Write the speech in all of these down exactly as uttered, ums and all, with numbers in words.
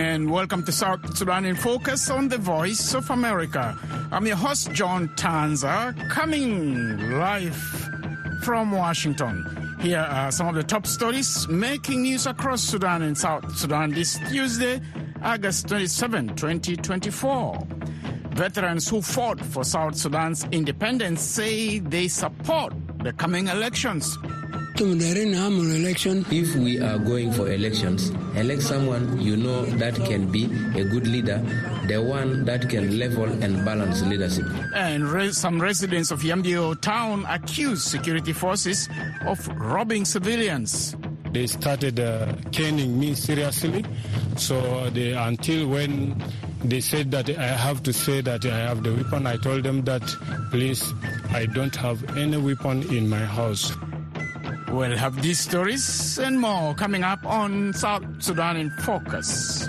and welcome to South Sudan in Focus on the Voice of America. I'm your host, John Tanza, coming live from Washington. Here are some of the top stories making news across Sudan and South Sudan this Tuesday, August twenty-seventh, twenty twenty-four. Veterans who fought for South Sudan's independence say they support the coming elections. If we are going for elections, elect someone you know that can be a good leader, the one that can level and balance leadership. And re- some residents of Yambio town accuse security forces of robbing civilians. They started uh, caning me seriously, so they, until when they said that I have to say that I have the weapon, I told them that, please, I don't have any weapon in my house. We'll have these stories and more coming up on South Sudan in Focus.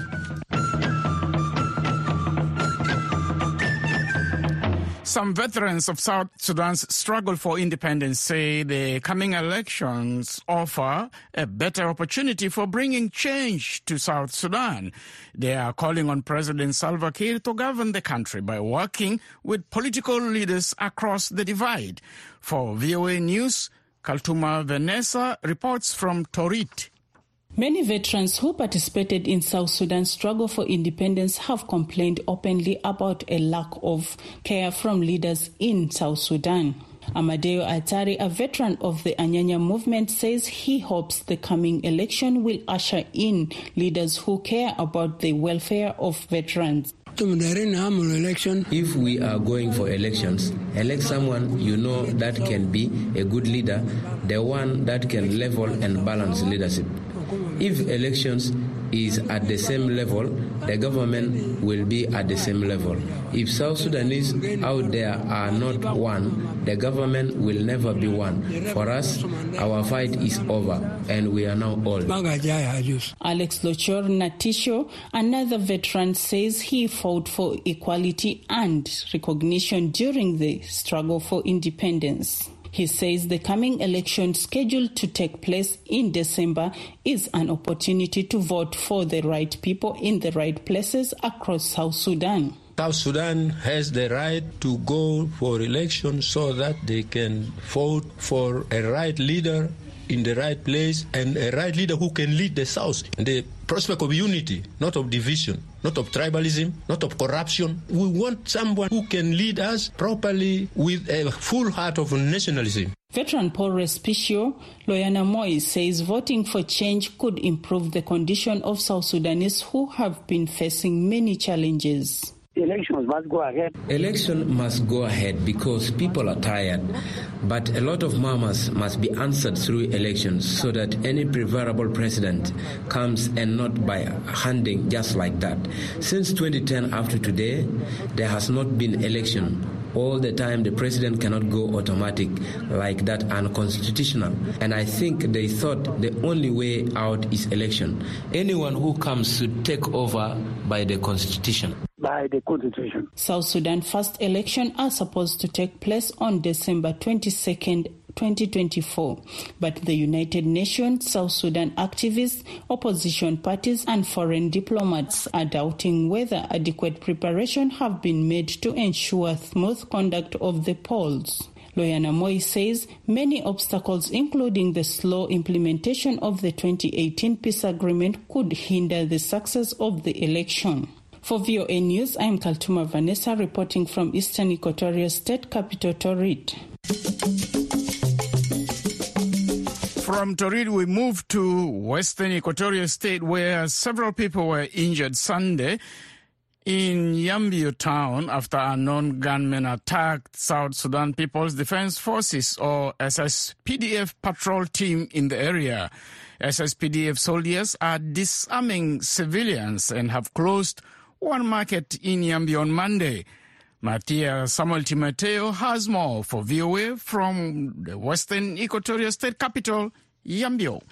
Some veterans of South Sudan's struggle for independence say the coming elections offer a better opportunity for bringing change to South Sudan. They are calling on President Salva Kiir to govern the country by working with political leaders across the divide. For V O A News, Kaltuma Vanessa reports from Torit. Many veterans who participated in South Sudan's struggle for independence have complained openly about a lack of care from leaders in South Sudan. Amadeo Atari, a veteran of the Anyanya movement, says he hopes the coming election will usher in leaders who care about the welfare of veterans. If we are going for elections, elect someone you know that can be a good leader, the one that can level and balance leadership. If elections is at the same level, the government will be at the same level. If South Sudanese out there are not one, the government will never be one. For us, our fight is over and we are now old. Alex Lochor Natisho, another veteran, says he fought for equality and recognition during the struggle for independence. He says the coming election scheduled to take place in December is an opportunity to vote for the right people in the right places across South Sudan. South Sudan has the right to go for election so that they can vote for a right leader in the right place and a right leader who can lead the South in the prospect of unity, not of division, not of tribalism, not of corruption. We want someone who can lead us properly with a full heart of nationalism. Veteran Paul Respicio, Loyana Moi, says voting for change could improve the condition of South Sudanese who have been facing many challenges. Elections must go ahead. Election must go ahead because people are tired. But a lot of murmurs must be answered through elections so that any preferable president comes and not by handing just like that. Since twenty ten after today, there has not been election. All the time the president cannot go automatic like that, unconstitutional. And I think they thought the only way out is election. Anyone who comes should take over by the constitution. By the constitution. South Sudan first election are supposed to take place on December twenty-second, twenty twenty-four. But the United Nations, South Sudan activists, opposition parties and foreign diplomats are doubting whether adequate preparation have been made to ensure smooth conduct of the polls. Loyana Moi says many obstacles, including the slow implementation of the twenty eighteen peace agreement, could hinder the success of the election. For V O A News, I am Kaltuma Vanessa reporting from Eastern Equatoria State capital Torit. From Torit, we move to Western Equatoria State, where several people were injured Sunday in Yambio town after unknown gunmen attacked South Sudan People's Defense Forces, or S S P D F, patrol team in the area. S S P D F soldiers are disarming civilians and have closed one market in Yambio on Monday. Matia Samuel Timoteo has more for V O A from the Western Equatoria State capital, Yambio.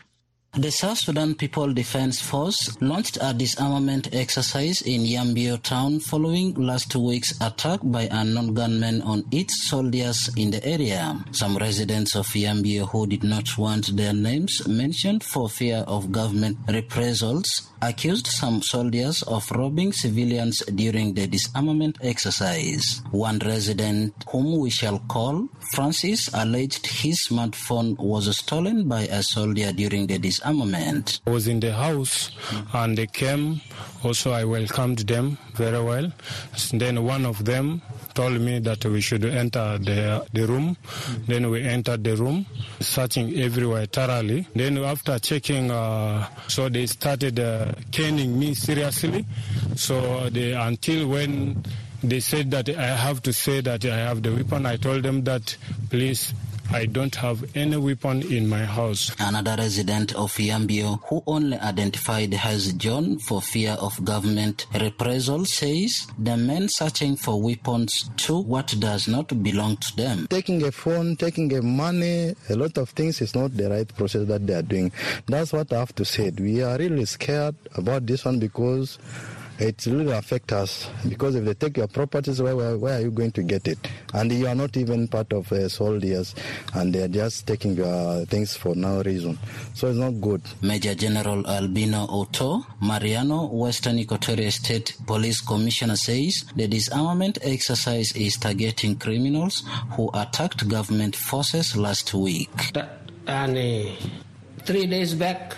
The South Sudan People Defense Force launched a disarmament exercise in Yambio town following last week's attack by unknown gunmen on its soldiers in the area. Some residents of Yambio who did not want their names mentioned for fear of government reprisals accused some soldiers of robbing civilians during the disarmament exercise. One resident, whom we shall call Francis, alleged his smartphone was stolen by a soldier during the disarmament. I was in the house and they came. Also, I welcomed them very well. Then one of them told me that we should enter the, the room. Then we entered the room, searching everywhere thoroughly. Then after checking, uh, so they started uh, caning me seriously. So they, until when they said that I have to say that I have the weapon, I told them that, please, I don't have any weapon in my house. Another resident of Yambio, who only identified as John for fear of government reprisal, says the men searching for weapons took what does not belong to them. Taking a phone, taking a money, a lot of things is not the right process that they are doing. That's what I have to say. We are really scared about this one because it really affects us, because if they take your properties, where, where, where are you going to get it? And you are not even part of uh, soldiers, and they are just taking your things for no reason. So it's not good. Major General Albino Otto Mariano, Western Equatoria State Police Commissioner, says the disarmament exercise is targeting criminals who attacked government forces last week. And three days back,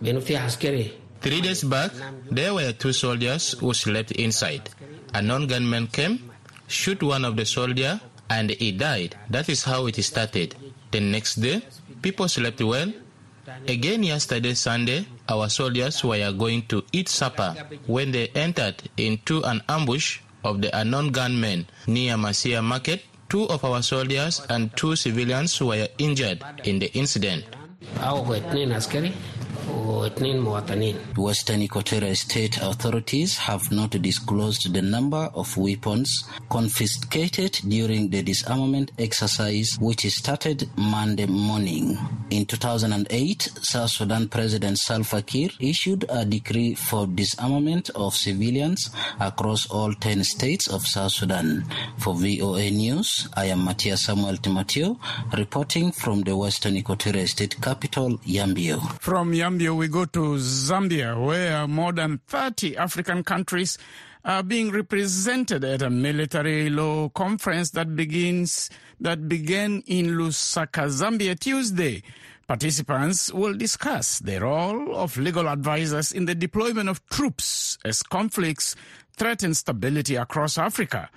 Three days back, there were two soldiers who slept inside. A non-gunman came, shoot one of the soldiers, and he died. That is how it started. The next day, people slept well. Again yesterday, Sunday, our soldiers were going to eat supper when they entered into an ambush of the unknown gunmen near Masia Market. Two of our soldiers and two civilians were injured in the incident. Western Equatoria State authorities have not disclosed the number of weapons confiscated during the disarmament exercise, which started Monday morning. In two thousand eight, South Sudan President Salva Kiir issued a decree for disarmament of civilians across all ten states of South Sudan. For V O A News, I am Matthias Samuel Timoteo, reporting from the Western Equatoria State capital, Yambio. From Yambio, we go to Zambia, where more than thirty African countries are being represented at a military law conference that begins that began in Lusaka, Zambia, Tuesday. Participants will discuss the role of legal advisors in the deployment of troops as conflicts threaten stability across Africa.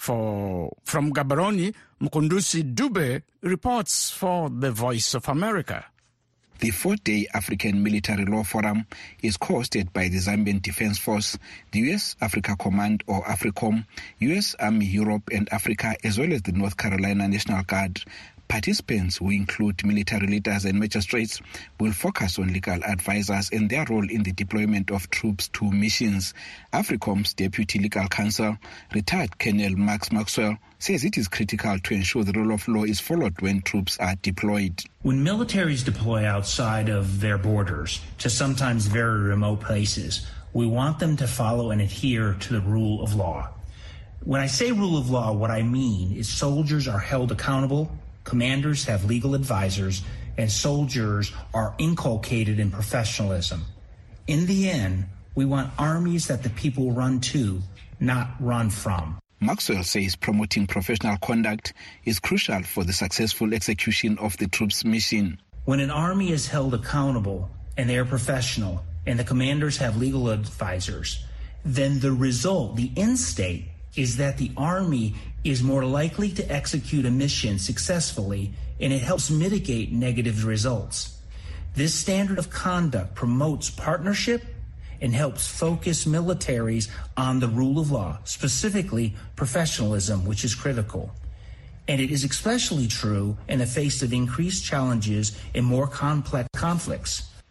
For from Gaborone, Mkundusi Dube reports for the Voice of America. The four-day African Military Law Forum is co-hosted by the Zambian Defense Force, the U S Africa Command or AFRICOM, U S Army Europe and Africa, as well as the North Carolina National Guard. Participants, who include military leaders and magistrates, will focus on legal advisors and their role in the deployment of troops to missions. AFRICOM's Deputy Legal Counsel, retired Colonel Max Maxwell, says it is critical to ensure the rule of law is followed when troops are deployed. When militaries deploy outside of their borders to sometimes very remote places, we want them to follow and adhere to the rule of law. When I say rule of law, what I mean is soldiers are held accountable, commanders have legal advisors, and soldiers are inculcated in professionalism. In the end, we want armies that the people run to, not run from. Maxwell says promoting professional conduct is crucial for the successful execution of the troops' mission. When an army is held accountable and they are professional and the commanders have legal advisors, then the result, the end state, is that the army is more likely to execute a mission successfully, and it helps mitigate negative results. This standard of conduct promotes partnership and helps focus militaries on the rule of law, specifically professionalism, which is critical. And it is especially true in the face of increased challenges and more complex conflicts.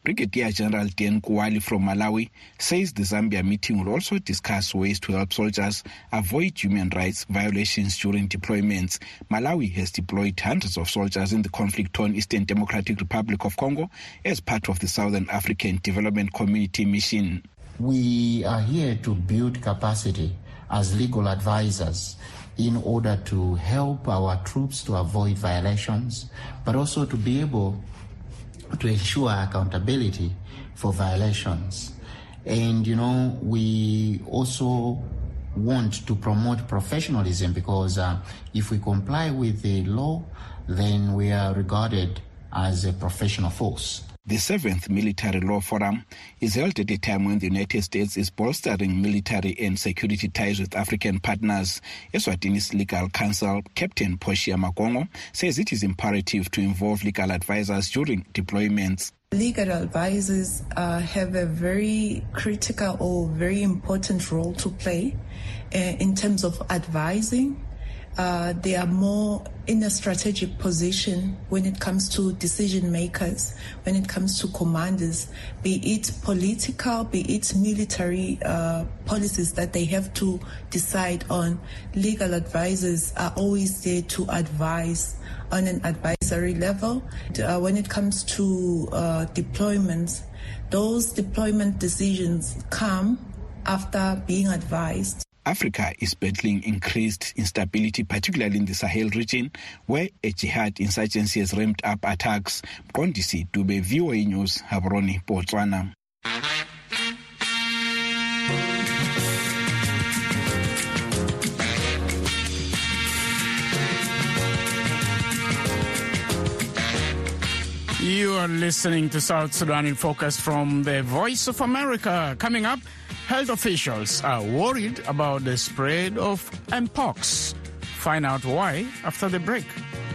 Brigadier General Dan Kuwali from Malawi says the Zambia meeting will also discuss ways to help soldiers avoid human rights violations during deployments. Malawi has deployed hundreds of soldiers in the conflict-torn Eastern Democratic Republic of Congo as part of the Southern African Development Community mission. We are here to build capacity as legal advisors in order to help our troops to avoid violations, but also to be able to ensure accountability for violations. And, you know, we also want to promote professionalism because uh, if we comply with the law, then we are regarded as a professional force. The seventh Military Law Forum is held at a time when the United States is bolstering military and security ties with African partners. Eswatini's legal counsel, Captain Portia Magongo, says it is imperative to involve legal advisors during deployments. Legal advisors uh, have a very critical or very important role to play uh, in terms of advising. Uh, they are more in a strategic position when it comes to decision makers, when it comes to commanders, be it political, be it military uh, policies that they have to decide on. Legal advisors are always there to advise on an advisory level. Uh, when it comes to uh, deployments, those deployment decisions come after being advised. Africa is battling increased instability, particularly in the Sahel region, where a jihad insurgency has ramped up attacks. Kondisi Dube, V O A News, Gaborone, Botswana. You are listening to South Sudan in Focus from the Voice of America. Coming up, health officials are worried about the spread of Mpox. Find out why after the break.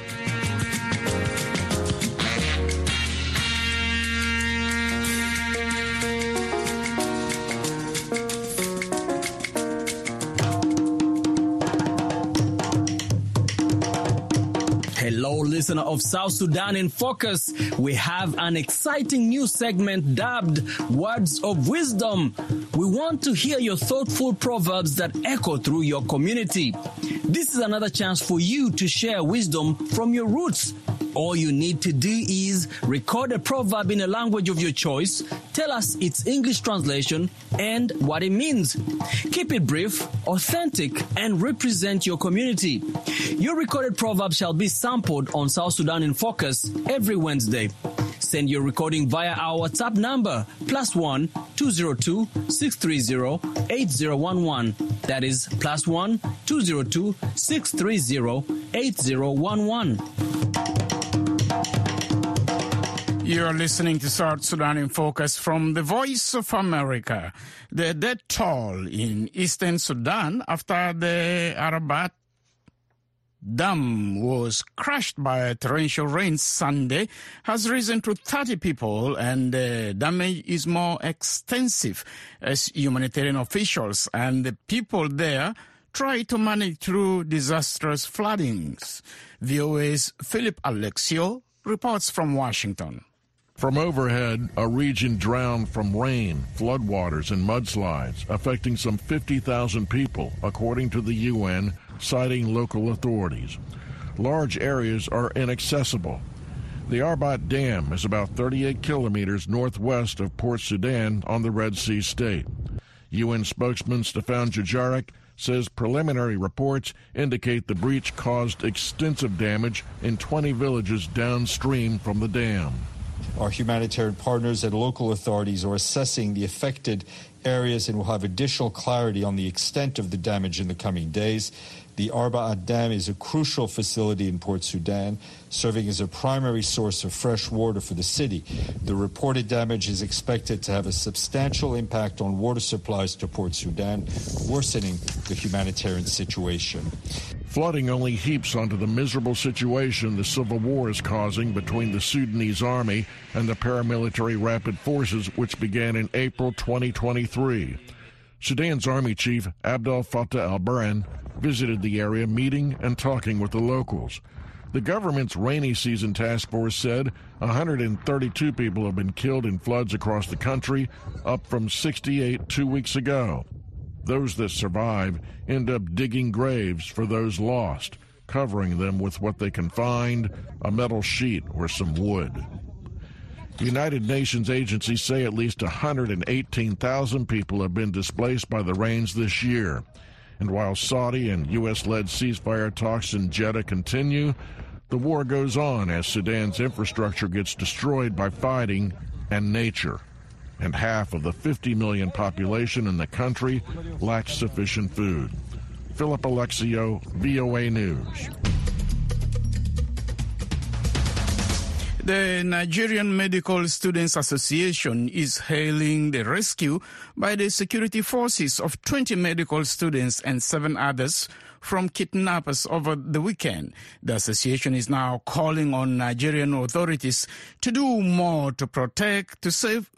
Hello, listener of South Sudan in Focus. We have an exciting new segment dubbed Words of Wisdom. We want to hear your thoughtful proverbs that echo through your community. This is another chance for you to share wisdom from your roots. All you need to do is record a proverb in a language of your choice, tell us its English translation and what it means. Keep it brief, authentic, and represent your community. Your recorded proverb shall be sampled on South Sudan in Focus every Wednesday. Send your recording via our WhatsApp number, plus one two zero two six three zero eight zero one one. That is plus one two zero two six three zero eight zero one one. You're listening to South Sudan in Focus from the Voice of America. The death toll in eastern Sudan after the Arabat Dam was crushed by torrential rain Sunday has risen to thirty people, and the damage is more extensive as humanitarian officials and the people there try to manage through disastrous floodings. V O A's Philip Alexio reports from Washington. From overhead, a region drowned from rain, floodwaters, and mudslides, affecting some fifty thousand people, according to the U N, citing local authorities. Large areas are inaccessible. The Arabat Dam is about thirty-eight kilometers northwest of Port Sudan on the Red Sea state. U N spokesman Stefan Dujarric says preliminary reports indicate the breach caused extensive damage in twenty villages downstream from the dam. Our humanitarian partners and local authorities are assessing the affected areas and will have additional clarity on the extent of the damage in the coming days. The Arabat Dam is a crucial facility in Port Sudan, serving as a primary source of fresh water for the city. The reported damage is expected to have a substantial impact on water supplies to Port Sudan, worsening the humanitarian situation. Flooding only heaps onto the miserable situation the civil war is causing between the Sudanese army and the paramilitary rapid forces, which began in April twenty twenty-three. Sudan's Army Chief Abdel Fattah al-Burhan visited the area, meeting and talking with the locals. The government's rainy season task force said one hundred thirty-two people have been killed in floods across the country, up from sixty-eight two weeks ago. Those that survive end up digging graves for those lost, covering them with what they can find, a metal sheet or some wood. United Nations agencies say at least one hundred eighteen thousand people have been displaced by the rains this year. And while Saudi and U S-led ceasefire talks in Jeddah continue, the war goes on as Sudan's infrastructure gets destroyed by fighting and nature. And half of the fifty million population in the country lacks sufficient food. Philip Alexio, V O A News. The Nigerian Medical Students Association is hailing the rescue by the security forces of twenty medical students and seven others from kidnappers over the weekend. The association is now calling on Nigerian authorities to do more to protect, to save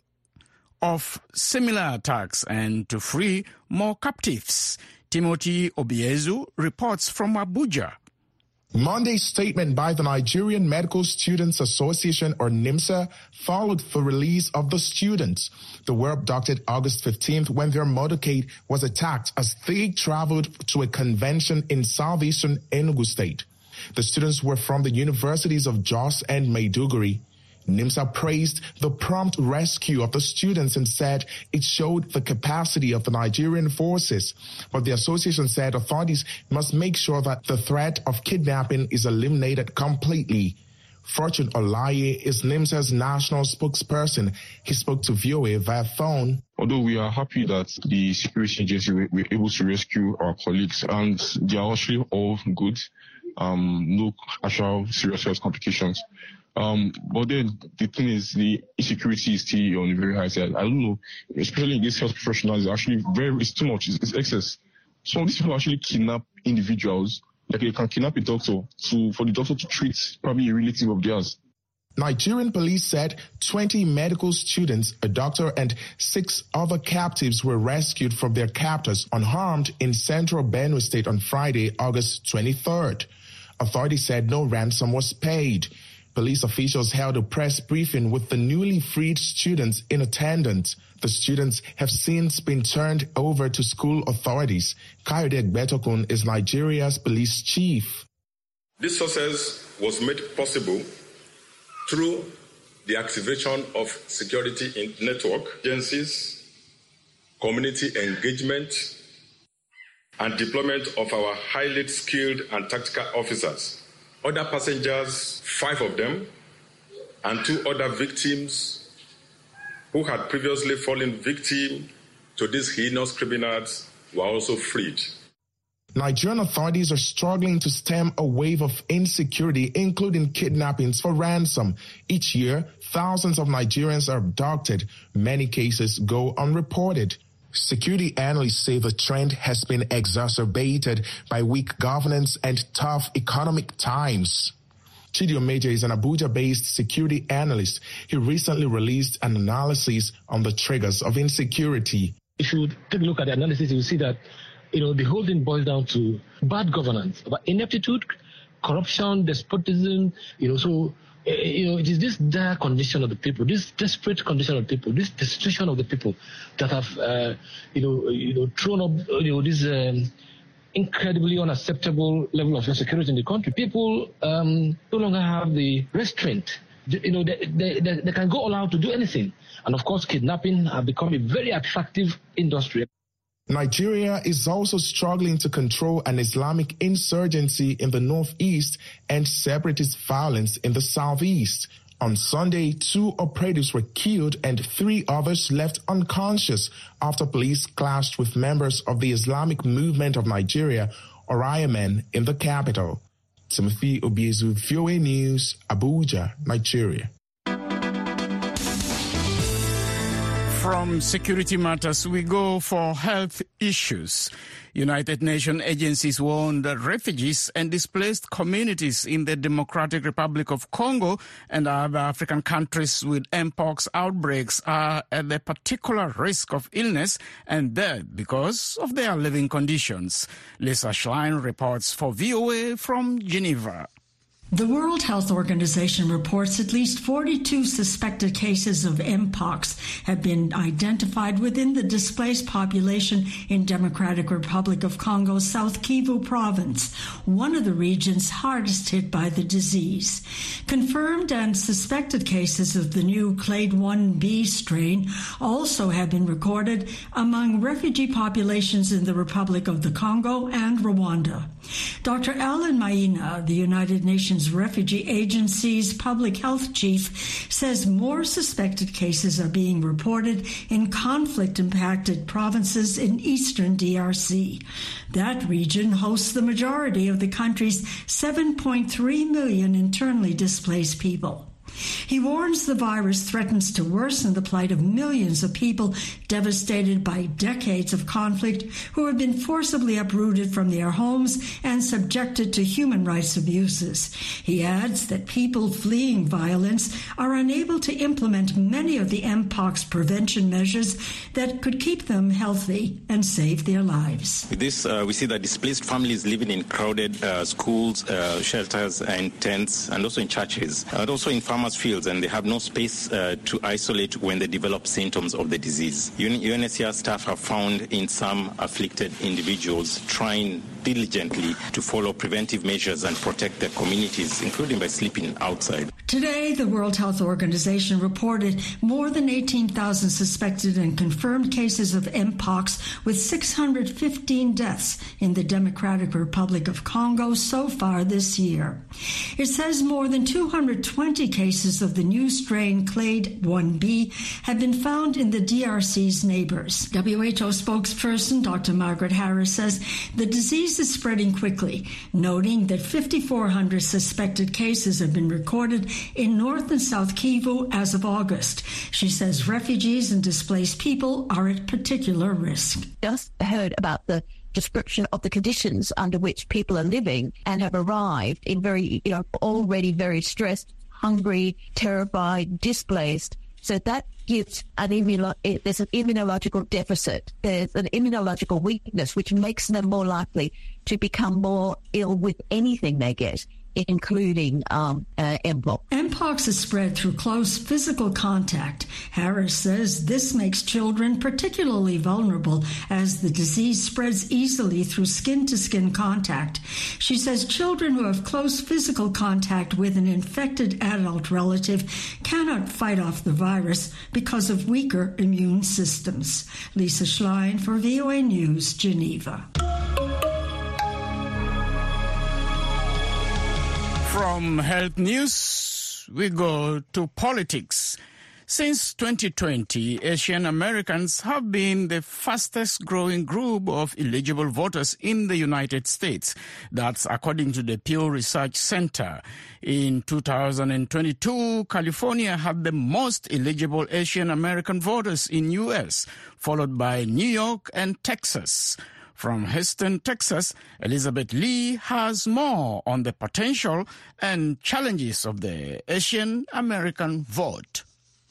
of similar attacks and to free more captives. Timothy Obiezu reports from Abuja. Monday's statement by the Nigerian Medical Students Association, or NIMSA, followed the release of the students. They were abducted August fifteenth when their motorcade was attacked as they traveled to a convention in southeastern Enugu State. The students were from the universities of Jos and Maiduguri. NIMSA praised the prompt rescue of the students and said it showed the capacity of the Nigerian forces. But the association said authorities must make sure that the threat of kidnapping is eliminated completely. Fortune Olaye is NIMSA's national spokesperson. He spoke to V O A via phone. Although we are happy that the security agency were, were able to rescue our colleagues, and they are actually all good, um, no actual serious health complications. Um, but then the thing is, the insecurity is still on the very high side. I don't know, especially in these health professionals, it's actually very, it's too much, it's, it's excess. Some of these people actually kidnap individuals, like they can kidnap a doctor to, for the doctor to treat probably a relative of theirs. Nigerian police said twenty medical students, a doctor, and six other captives were rescued from their captors unharmed in central Benue State on Friday, August twenty-third. Authorities said no ransom was paid. Police officials held a press briefing with the newly freed students in attendance. The students have since been turned over to school authorities. Kayode Betokun is Nigeria's police chief. This success was made possible through the activation of security in network agencies, community engagement, and deployment of our highly skilled and tactical officers. Other passengers, five of them, and two other victims who had previously fallen victim to these heinous criminals were also freed. Nigerian authorities are struggling to stem a wave of insecurity, including kidnappings for ransom. Each year, thousands of Nigerians are abducted. Many cases go unreported. Security analysts say the trend has been exacerbated by weak governance and tough economic times. Chidio Major is an Abuja-based security analyst. He recently released an analysis on the triggers of insecurity. If you take a look at the analysis, you see that, you know, the whole thing boils down to bad governance, about ineptitude, corruption, despotism, you know, so you know, it is this dire condition of the people, this desperate condition of the people, this destitution of the people that have, uh, you know, you know, thrown up, you know, this um, incredibly unacceptable level of insecurity in the country. People um, no longer have the restraint. You know, they, they, they, they can go all out to do anything. And of course, kidnapping has become a very attractive industry. Nigeria is also struggling to control an Islamic insurgency in the northeast and separatist violence in the southeast. On Sunday, two operatives were killed and three others left unconscious after police clashed with members of the Islamic Movement of Nigeria, or I M N, in the capital. Timothy Obiezu, V O A News, Abuja, Nigeria. From security matters, we go for health issues. United Nations agencies warn that refugees and displaced communities in the Democratic Republic of Congo and other African countries with mpox outbreaks are at a particular risk of illness and death because of their living conditions. Lisa Schlein reports for V O A from Geneva. The World Health Organization reports at least forty-two suspected cases of mpox have been identified within the displaced population in Democratic Republic of Congo, South Kivu province, one of the regions hardest hit by the disease. Confirmed and suspected cases of the new Clade one B strain also have been recorded among refugee populations in the Republic of the Congo and Rwanda. Doctor Alan Maina, the United Nations Refugee Agency's public health chief, says more suspected cases are being reported in conflict-impacted provinces in eastern D R C. That region hosts the majority of the country's seven point three million internally displaced people. He warns the virus threatens to worsen the plight of millions of people devastated by decades of conflict who have been forcibly uprooted from their homes and subjected to human rights abuses. He adds that people fleeing violence are unable to implement many of the mpox prevention measures that could keep them healthy and save their lives. With this, uh, we see that displaced families living in crowded uh, schools, uh, shelters, and tents, and also in churches, and also in farmers' fields, and they have no space uh, to isolate when they develop symptoms of the disease. U N H C R staff have found in some afflicted individuals trying diligently to follow preventive measures and protect their communities, including by sleeping outside. Today, the World Health Organization reported more than eighteen thousand suspected and confirmed cases of mpox, with six hundred fifteen deaths in the Democratic Republic of Congo so far this year. It says more than two hundred twenty cases of the new strain Clade one B have been found in the D R C's neighbors. W H O spokesperson Doctor Margaret Harris says the disease is spreading quickly, noting that five thousand four hundred suspected cases have been recorded in North and South Kivu as of August. She says refugees and displaced people are at particular risk. Just heard about the description of the conditions under which people are living and have arrived in very, you know, already very stressed, hungry, terrified, displaced. So that gives an immuno- there's an immunological deficit. There's an immunological weakness, which makes them more likely to become more ill with anything they get, including um, uh, mpox. Mpox is spread through close physical contact. Harris says this makes children particularly vulnerable as the disease spreads easily through skin-to-skin contact. She says children who have close physical contact with an infected adult relative cannot fight off the virus because of weaker immune systems. Lisa Schlein for V O A News, Geneva. From health news, we go to politics. Since twenty twenty, Asian Americans have been the fastest growing group of eligible voters in the United States. That's according to the Pew Research Center. In two thousand twenty-two, California had the most eligible Asian American voters in U S, followed by New York and Texas. From Houston, Texas, Elizabeth Lee has more on the potential and challenges of the Asian American vote.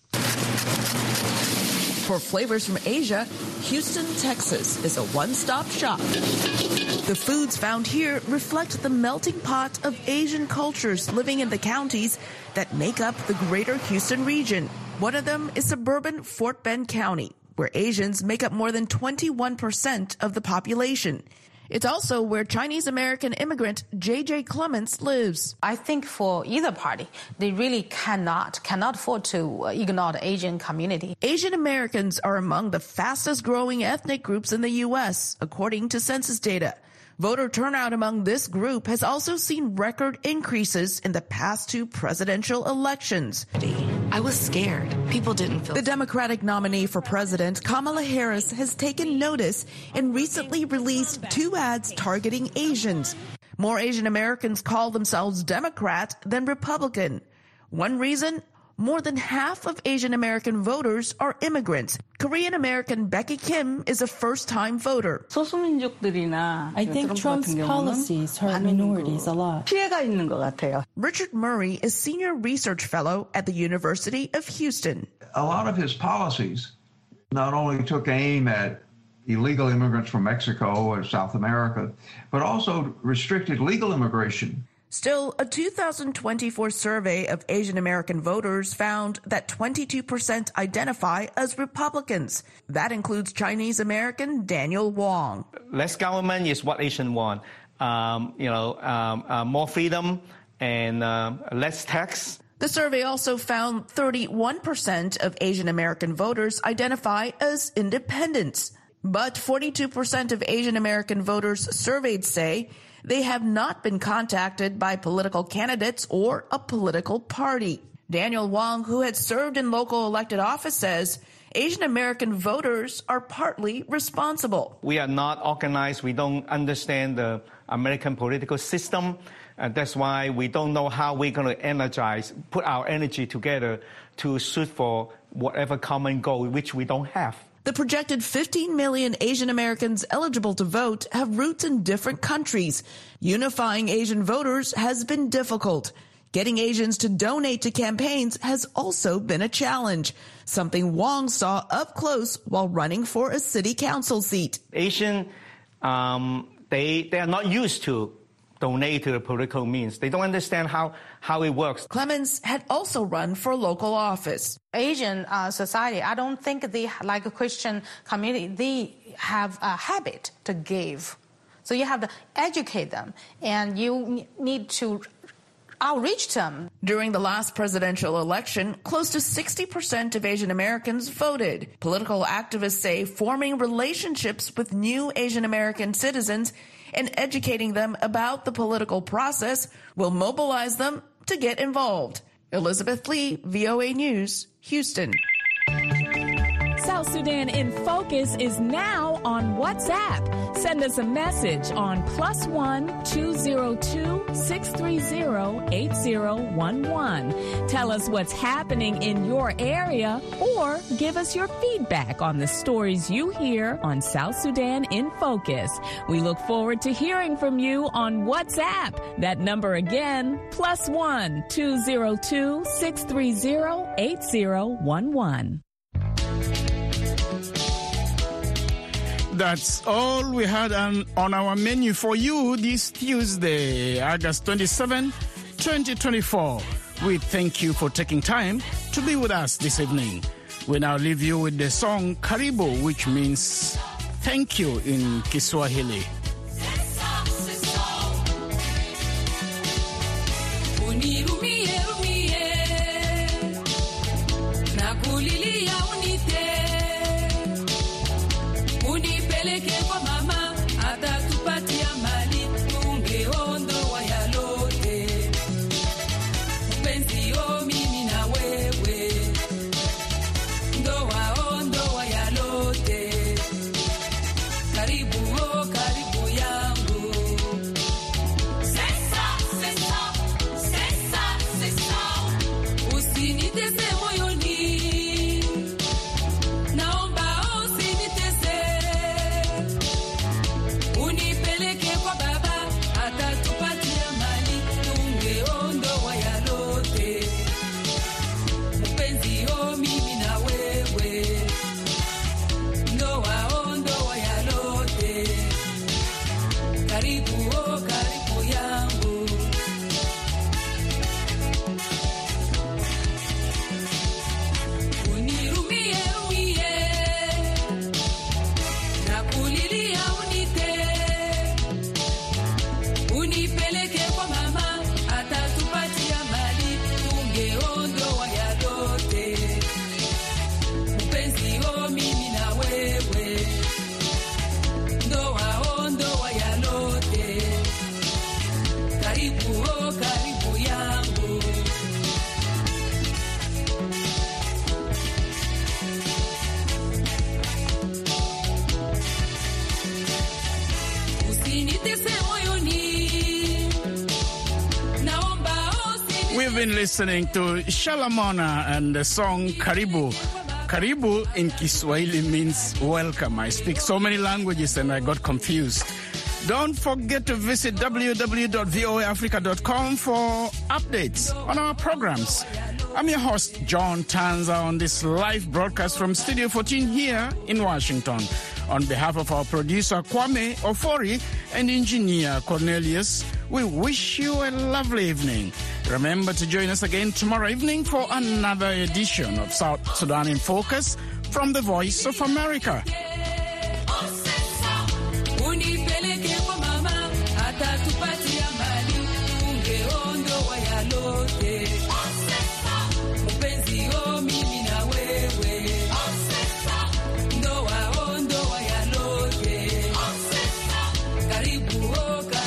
For flavors from Asia, Houston, Texas is a one-stop shop. The foods found here reflect the melting pot of Asian cultures living in the counties that make up the greater Houston region. One of them is suburban Fort Bend County, where Asians make up more than twenty-one percent of the population. It's also where Chinese-American immigrant J J Clements lives. I think for either party, they really cannot, cannot afford to ignore the Asian community. Asian Americans are among the fastest growing ethnic groups in the U S, according to census data. Voter turnout among this group has also seen record increases in the past two presidential elections. I was scared. People didn't feel... The Democratic nominee for president, Kamala Harris, has taken notice and recently released two ads targeting Asians. More Asian Americans call themselves Democrat than Republican. One reason? More than half of Asian American voters are immigrants. Korean American Becky Kim is a first-time voter. I think Trump's policies hurt minorities a lot. Richard Murray is senior research fellow at the University of Houston. A lot of his policies not only took aim at illegal immigrants from Mexico or South America, but also restricted legal immigration. Still, a two thousand twenty-four survey of Asian American voters found that twenty-two percent identify as Republicans. That includes Chinese American Daniel Wong. Less government is what Asians want. Um, you know, um, uh, more freedom and uh, less tax. The survey also found thirty-one percent of Asian American voters identify as independents. But forty-two percent of Asian American voters surveyed say they have not been contacted by political candidates or a political party. Daniel Wong, who had served in local elected office, says Asian American voters are partly responsible. We are not organized. We don't understand the American political system. And that's why we don't know how we're going to energize, put our energy together to shoot for whatever common goal, which we don't have. The projected fifteen million Asian Americans eligible to vote have roots in different countries. Unifying Asian voters has been difficult. Getting Asians to donate to campaigns has also been a challenge, something Wong saw up close while running for a city council seat. Asian, um, they, they are not used to donate to the political means. They don't understand how, how it works. Clemens had also run for local office. Asian uh, society, I don't think they, like a Christian community, they have a habit to give. So you have to educate them, and you need to outreach them. During the last presidential election, close to sixty percent of Asian Americans voted. Political activists say forming relationships with new Asian American citizens and educating them about the political process will mobilize them to get involved. Elizabeth Lee, V O A News, Houston. South Sudan in Focus is now on WhatsApp. Send us a message on plus one two zero two six three zero eight zero one one. Tell us what's happening in your area or give us your feedback on the stories you hear on South Sudan in Focus. We look forward to hearing from you on WhatsApp. That number again, plus one two zero two six three zero eight zero one one. That's all we had on, on our menu for you this Tuesday, August twenty-seventh, twenty twenty-four. We thank you for taking time to be with us this evening. We now leave you with the song Karibu, which means thank you in Kiswahili. We've been listening to Shalamona and the song Karibu. Karibu in Kiswahili means welcome. I speak so many languages and I got confused. Don't forget to visit w w w dot v o a africa dot com for updates on our programs. I'm your host, John Tanza, on this live broadcast from Studio fourteen here in Washington. On behalf of our producer, Kwame Ofori, and engineer Cornelius, We wish you a lovely evening. Remember to join us again tomorrow evening for another edition of South Sudan in Focus from the Voice of America.